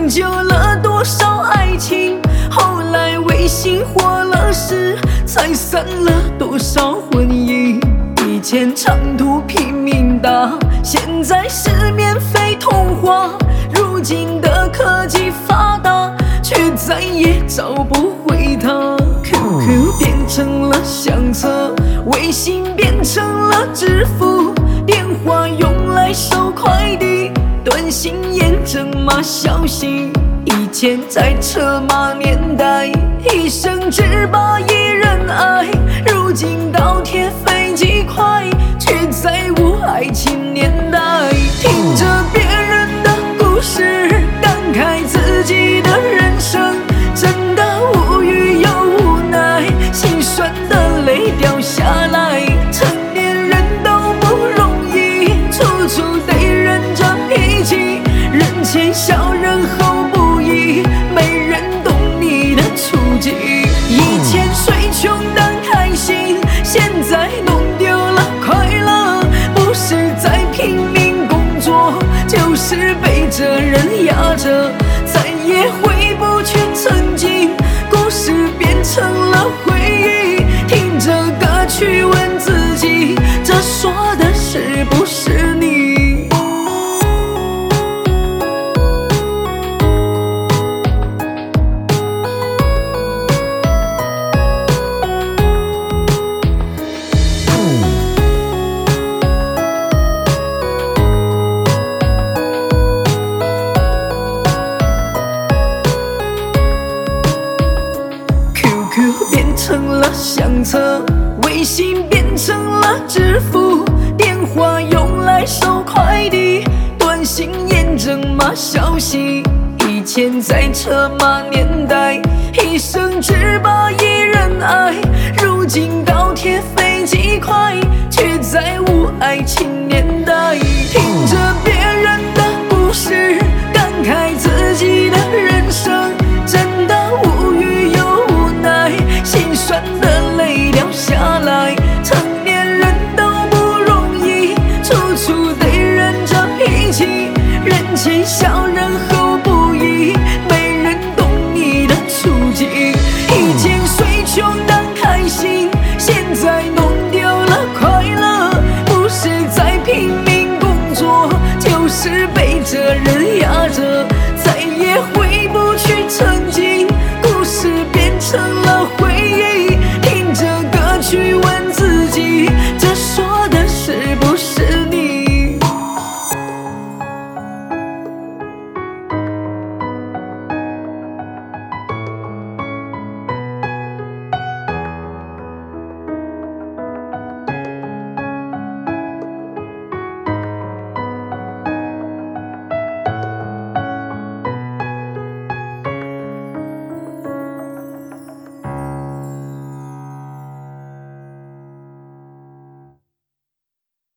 成就了多少爱情，后来微信火了时，才散了多少婚姻。以前长途拼命打，现在是免费通话。如今的科技发达，却再也找不回他。QQ 变成了相册，微信变成了支付，电话用来收快递，短信验证码消息。以前在车马年代，一生只把一人爱，如今倒贴飞机快，却再无爱情年代。听着别人的故事，感慨自己的人生，真的无语又无奈，心酸的泪掉下来。成年人都不容易，处处得忍着脾气，人前笑人后不疑，没人懂你的处境。以前虽穷但开心，现在弄丢了快乐，不是在拼命工作，就是被这人压着，再也回不去曾经，故事变成了回忆。听着歌曲问自己，这说的是不是你？QQ 变成了相册，微信变成了支付，电话用来收快递，短信验证码消息。以前在车马年代，一生只把一人爱，如今倒贴飞机快，却再无爱情年代。听着别人的故事，感慨自己的人生，真的无语又无奈，心酸的泪掉下来。成年人都不容易，处处得忍着脾气，人前笑人后不疑，没人懂你的处境。以前虽穷的